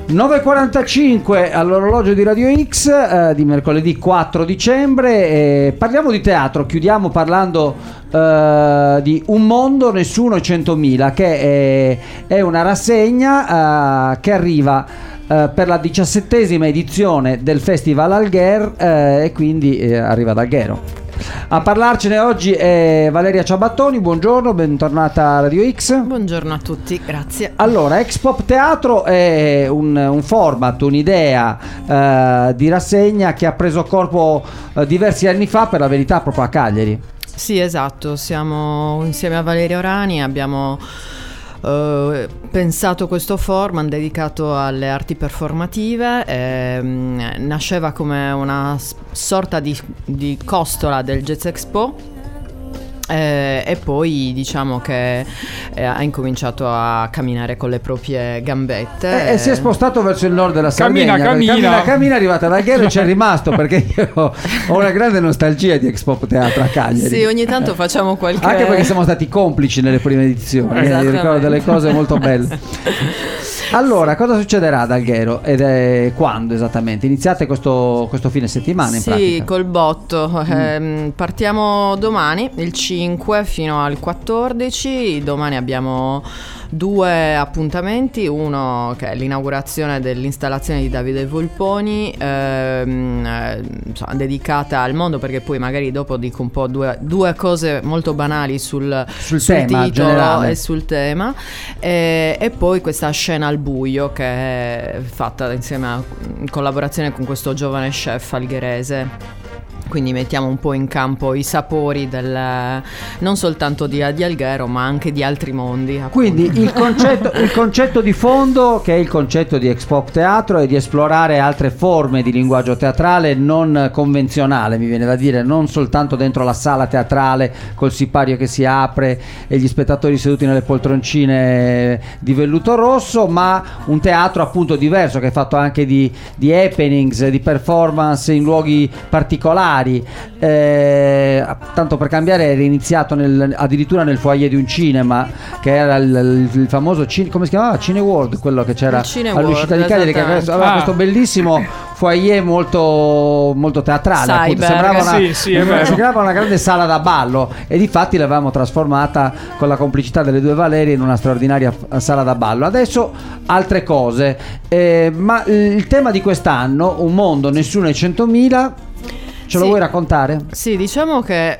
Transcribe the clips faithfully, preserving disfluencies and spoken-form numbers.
nove e quarantacinque all'orologio di Radio X eh, di mercoledì quattro dicembre. Eh, parliamo di teatro, chiudiamo parlando eh, di Un mondo, nessuno e centomila, che è, è una rassegna eh, che arriva eh, per la diciassettesima edizione del Festival Algher eh, e quindi eh, arriva ad Alghero. A parlarcene oggi è Valeria Ciabattoni, buongiorno, bentornata a Radio X. Buongiorno a tutti, grazie. Allora, Ex-Pop Teatro è un, un format, un'idea eh, di rassegna che ha preso corpo eh, diversi anni fa, per la verità proprio a Cagliari. Sì, esatto, siamo insieme a Valeria Orani, abbiamo Uh, pensato questo format dedicato alle arti performative. Eh, nasceva come una sorta di, di costola del Jazz Expo. Eh, e poi diciamo che eh, ha incominciato a camminare con le proprie gambette e, e si è spostato verso il nord della Sardegna. Cammina, cammina, cammina, cammina, è arrivata ad Alghero e c'è rimasto, perché io ho una grande nostalgia di Ex-Pop Teatro a Cagliari. Sì, ogni tanto facciamo qualche... Anche perché siamo stati complici nelle prime edizioni, eh, ricordo delle cose molto belle. Allora, cosa succederà ad Alghero ed è quando esattamente? Iniziate questo, questo fine settimana in sì, pratica? Sì, col botto. Mm. Eh, partiamo domani, il cinque fino al quattordici. Domani abbiamo due appuntamenti, uno che è l'inaugurazione dell'installazione di Davide Volponi, ehm, eh, insomma, dedicata al mondo, perché poi magari dopo dico un po' due, due cose molto banali sul, sul, sul tema titolo generale. E sul tema, e, e poi questa scena al buio che è fatta insieme a, in collaborazione con questo giovane chef algherese. Quindi mettiamo un po' in campo i sapori del, non soltanto di, di Alghero, ma anche di altri mondi, appunto. Quindi il concetto, il concetto di fondo, che è il concetto di Ex-Pop Teatro, è di esplorare altre forme di linguaggio teatrale non convenzionale, mi viene da dire, non soltanto dentro la sala teatrale col sipario che si apre e gli spettatori seduti nelle poltroncine di velluto rosso, ma un teatro appunto diverso, che è fatto anche di, di happenings, di performance in luoghi particolari. Eh, tanto per cambiare, era iniziato nel, addirittura nel foyer di un cinema, che era il, il, il famoso cine, come si chiamava? Cine World, quello che c'era all'uscita di Cagliari, che aveva ah. questo bellissimo foyer molto, molto teatrale, appunto. Sembrava, una, sì, sì, sembrava una grande sala da ballo, e difatti l'avevamo trasformata con la complicità delle due Valerie in una straordinaria sala da ballo. Adesso altre cose, eh, ma il tema di quest'anno, Un mondo, nessuno e centomila, ce lo sì. vuoi raccontare? Sì, diciamo che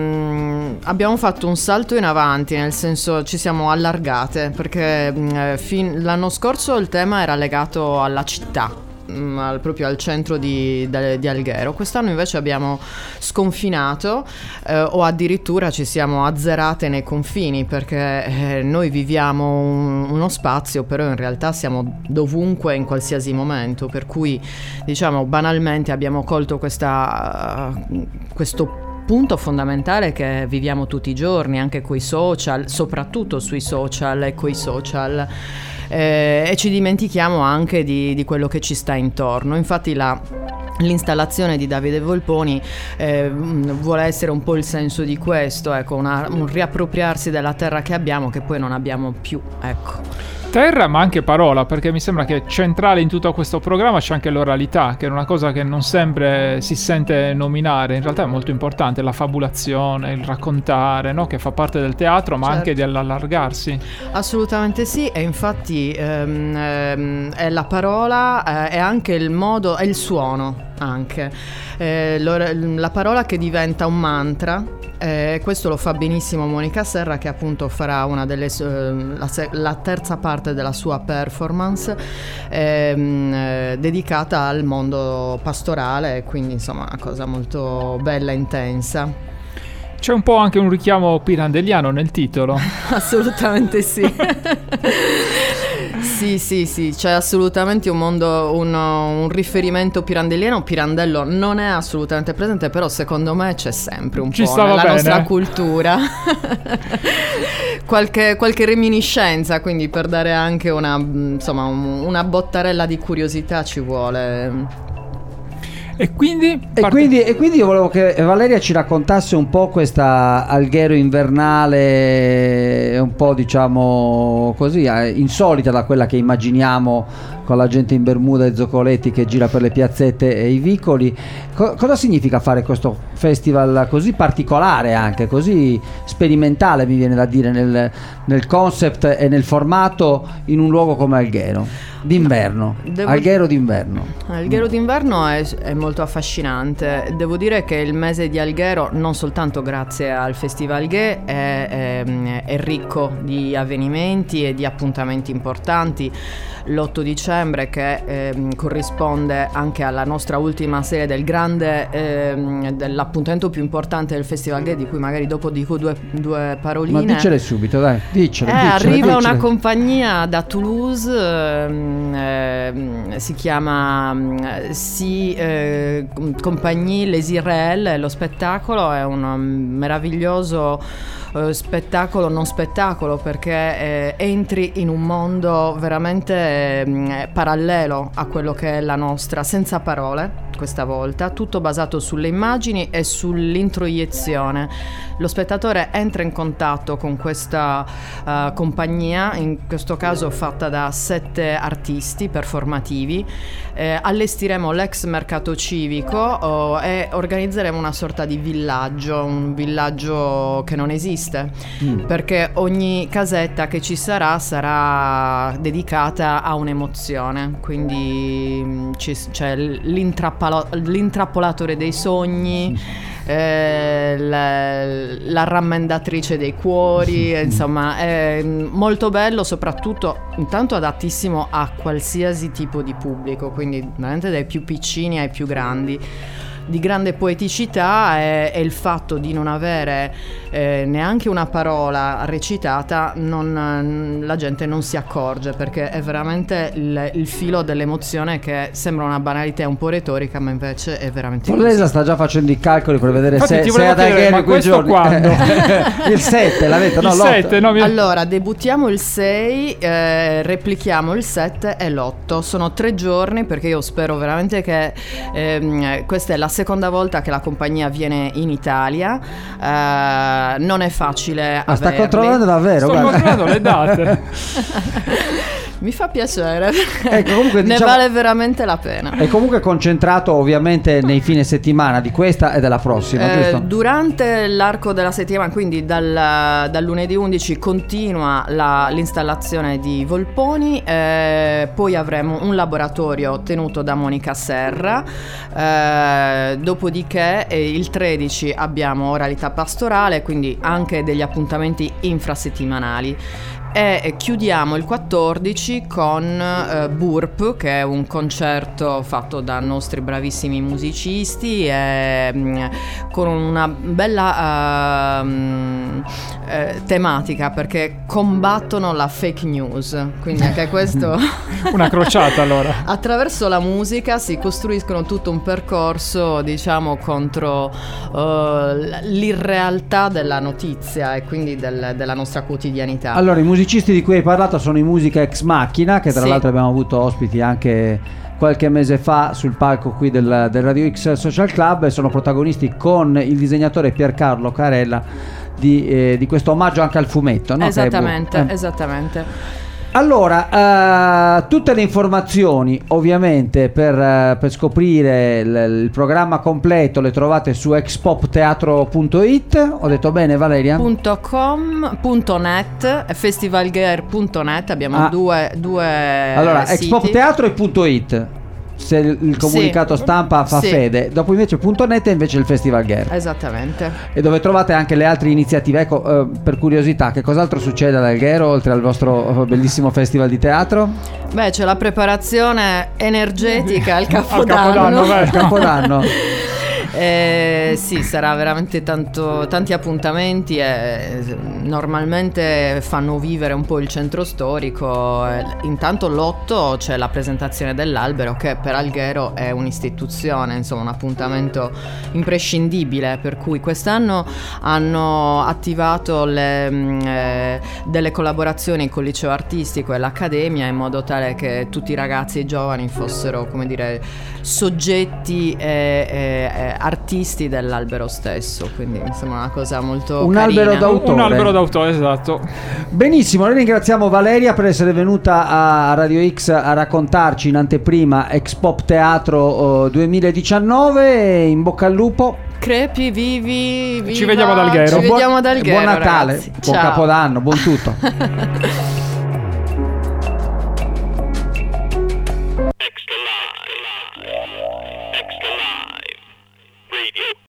mh, abbiamo fatto un salto in avanti, nel senso ci siamo allargate, perché mh, fin, l'anno scorso il tema era legato alla città, Al, proprio al centro di, di Alghero. Quest'anno invece abbiamo sconfinato, eh, o addirittura ci siamo azzerate nei confini, perché eh, noi viviamo un, uno spazio, però in realtà siamo dovunque in qualsiasi momento, per cui diciamo banalmente abbiamo colto questa, uh, questo punto fondamentale che viviamo tutti i giorni, anche coi social, soprattutto sui social e coi social. Eh, e ci dimentichiamo anche di, di quello che ci sta intorno. Infatti la, l'installazione di Davide Volponi eh, vuole essere un po' il senso di questo, ecco, una, un riappropriarsi della terra che abbiamo, che poi non abbiamo più, ecco. Terra, ma anche parola, perché mi sembra che centrale in tutto questo programma c'è anche l'oralità, che è una cosa che non sempre si sente nominare. In realtà è molto importante la fabulazione, il raccontare, no? Che fa parte del teatro, ma certo, anche dell'allargarsi. Assolutamente sì, e infatti ehm, ehm, è la parola, eh, è anche il modo, è il suono anche, eh, la parola che diventa un mantra. Eh, questo lo fa benissimo Monica Serra, che appunto farà una delle eh, la, la terza parte della sua performance ehm, eh, dedicata al mondo pastorale, quindi insomma una cosa molto bella e intensa. C'è un po' anche un richiamo pirandelliano nel titolo. Assolutamente sì. Sì, sì, sì, c'è assolutamente un mondo, un, un riferimento pirandelliano. Pirandello non è assolutamente presente, però secondo me c'è sempre un Ci po' nella bene. nostra cultura. qualche, qualche reminiscenza, quindi per dare anche una, insomma, un, una bottarella di curiosità ci vuole. E quindi, e, parte... quindi, e quindi io volevo che Valeria ci raccontasse un po' questa Alghero invernale, un po' diciamo così, insolita da quella che immaginiamo con la gente in bermuda e zoccoletti che gira per le piazzette e i vicoli. Co- cosa significa fare questo festival così particolare, anche così sperimentale, mi viene da dire, nel, nel concept e nel formato, in un luogo come Alghero d'inverno? Devo... Alghero d'inverno Alghero d'inverno è, è molto affascinante. Devo dire che il mese di Alghero, non soltanto grazie al Festival Ghe, è, è, è ricco di avvenimenti e di appuntamenti importanti. L'otto dicembre, che eh, corrisponde anche alla nostra ultima serie del grande eh, dell'appuntamento più importante del Festival Ghe, di cui magari dopo dico due, due paroline. Ma dicele subito, dai, dicele, eh, dicele arriva dicele. Una compagnia da Toulouse, eh, eh, si chiama eh, Si eh, Compagnie Les Irréels. Lo spettacolo è un meraviglioso Uh, spettacolo non spettacolo, perché eh, entri in un mondo veramente eh, parallelo a quello che è la nostra, senza parole questa volta, tutto basato sulle immagini e sull'introiezione. Lo spettatore entra in contatto con questa uh, compagnia, in questo caso fatta da sette artisti performativi. Eh, allestiremo l'ex mercato civico oh, e organizzeremo una sorta di villaggio, un villaggio che non esiste, mm. perché ogni casetta che ci sarà sarà dedicata a un'emozione, quindi ci, c'è l'intrappalo- l'intrappolatore dei sogni, eh, la, la rammendatrice dei cuori, insomma è molto bello, soprattutto intanto adattissimo a qualsiasi tipo di pubblico, quindi veramente dai più piccini ai più grandi. Di grande poeticità è, è il fatto di non avere eh, neanche una parola recitata, non, la gente non si accorge, perché è veramente il, il filo dell'emozione, che sembra una banalità un po' retorica, ma invece è veramente Forlesa sta già facendo i calcoli per vedere Infatti, se, se ad Alghero in quei giorni il sette l'avete, no, il sette, no, mi... Allora debuttiamo il sei, eh, replichiamo il sette e l'otto. Sono tre giorni, perché io spero veramente che ehm, questa è la seconda volta che la compagnia viene in Italia. Eh, non è facile. Ah, sta controllando davvero? Sto guarda. controllando le date. Mi fa piacere. Ecco, comunque, ne diciamo, vale veramente la pena. È comunque concentrato ovviamente nei fine settimana di questa e della prossima, eh, giusto? Durante l'arco della settimana, quindi dal, dal lunedì undici continua la, l'installazione di Volponi, eh, poi avremo un laboratorio tenuto da Monica Serra, eh, dopodiché eh, il tredici abbiamo oralità pastorale, quindi anche degli appuntamenti infrasettimanali. E chiudiamo il quattordici con uh, Burp, che è un concerto fatto da nostri bravissimi musicisti e, um, con una bella uh, um, uh, tematica, perché combattono la fake news, quindi anche questo una crociata. Allora attraverso la musica si costruiscono tutto un percorso, diciamo, contro uh, l'irrealtà della notizia e quindi del, della nostra quotidianità. Allora, i musicisti di cui hai parlato sono i Musica Ex Machina, che tra sì. l'altro abbiamo avuto ospiti anche qualche mese fa sul palco qui del, del Radio X Social Club, e sono protagonisti con il disegnatore Piercarlo Carella di, eh, di questo omaggio anche al fumetto, no? Esattamente, eh. esattamente. Allora, uh, tutte le informazioni ovviamente per, uh, per scoprire il, il programma completo le trovate su expopteatro punto it. Ho detto bene, Valeria? .com, .net, festivalgear punto net. Abbiamo ah. due, due allora, siti. expopteatro e .it, se il comunicato sì. stampa fa sì. fede. Dopo invece .net e invece il Festival Gher. Esattamente. E dove trovate anche le altre iniziative. Ecco, eh, per curiosità, che cos'altro succede ad Alghero oltre al vostro bellissimo festival di teatro? Beh, c'è la preparazione energetica al Capodanno. al Capodanno, al Capodanno. Eh, sì, sarà veramente tanto, tanti appuntamenti e normalmente fanno vivere un po' il centro storico. Intanto l'otto c'è la presentazione dell'albero, che per Alghero è un'istituzione, insomma un appuntamento imprescindibile, per cui quest'anno hanno attivato le, eh, delle collaborazioni con il liceo artistico e l'Accademia, in modo tale che tutti i ragazzi e i giovani fossero, come dire, soggetti e, e, e artisti dell'albero stesso, quindi insomma una cosa molto un carina. albero d'autore. Un albero d'autore, esatto. Benissimo, noi ringraziamo Valeria per essere venuta a Radio X a raccontarci in anteprima Expop Teatro uh, duemiladiciannove. In bocca al lupo. Crepi, vivi, viva. Ci vediamo ad Alghero. Ci vediamo ad Alghero, Buon Natale, ragazzi. buon Ciao. Capodanno, buon tutto.